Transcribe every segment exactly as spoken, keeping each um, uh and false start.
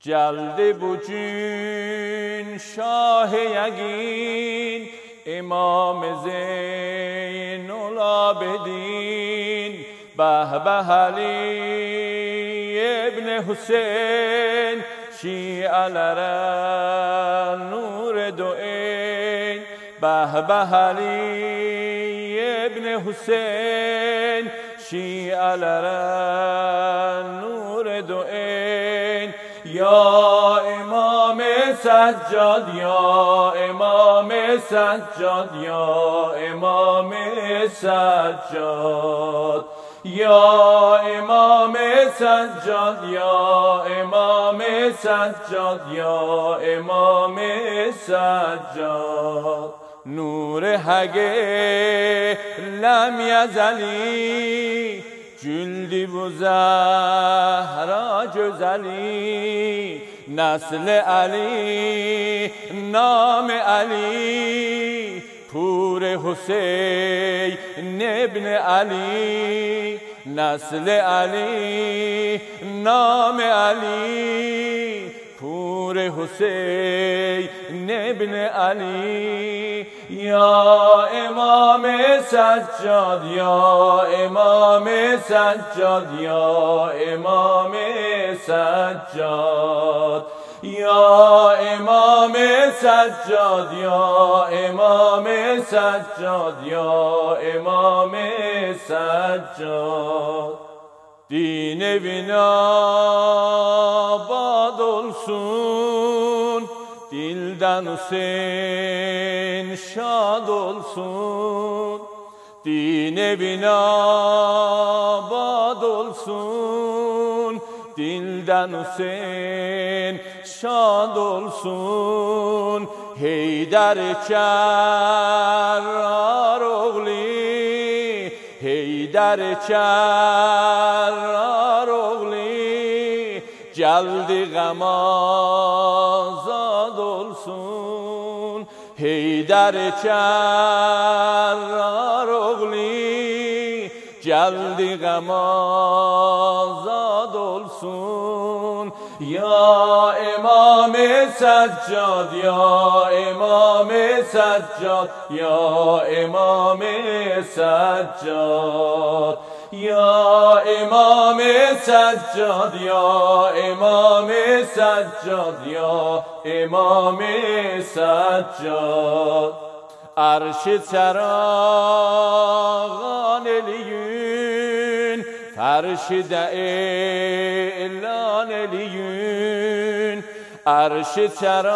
جلد بجین شاه یگین امام زین العابدین به به علی ابن حسین شیعه لره نور دوئین به به علی ابن حسین شیعه لره نور دوئین یا امام سجاد یا امام سجاد یا امام سجاد یا امام سجاد یا امام سجاد یا امام سجاد نور حقه لم یزلی جلدی و زهرا جزلی نسل علی نام علی پور حسین ابن علی نسل علی نام علی پور حسین ابن علی یا امام سجاد یا امام سجاد یا امام سجاد یا امام سجاد یا امام سجاد یا امام سجاد دین bina bad olsun, dilden Hüseyin şad olsun. Dine bina bad olsun, dilden Hüseyin şad olsun. Heydər Kərrar oğlu, Heydər Kərrar oğlu, gəldi qəm azad olsun. Heydər Kərrar oğlu, gəldi qəm azad olsun. Ya İmam-ı Seccad, ya İmam-ı Seccad, ya İmam-ı Seccad, ya İmam-ı Seccad, ya İmam-ı Seccad, ya İmam-ı Seccad. Arş-ı çərağan eliyün, fərş-də elan eliyün. Arş-ı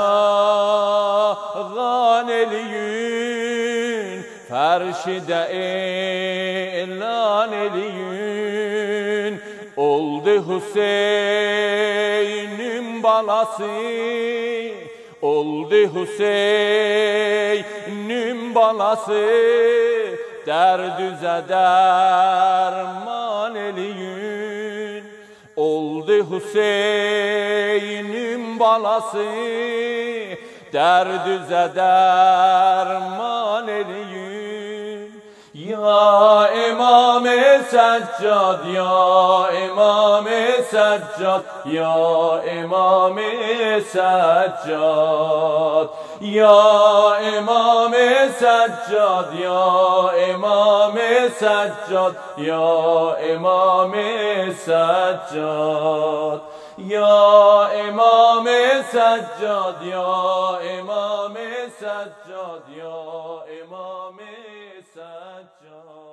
çərağan eliyün, fərş-də elan eliyün. Oldu Hüseyin'in balası, oldu Hüseyin'in balası. Dərdüzə dərman eliyün. Oldu Hüseyin'in balası, dərdüzə dərman eliyün. Ya İmam-ı Seccad, ya İmam-ı Seccad, ya İmam-ı Seccad, ya İmam-ı Seccad, ya İmam-ı Seccad, ya İmam-ı Seccad, ya İmam-ı Seccad, ya İmam-ı Seccad, ya İmam-ı Seccad.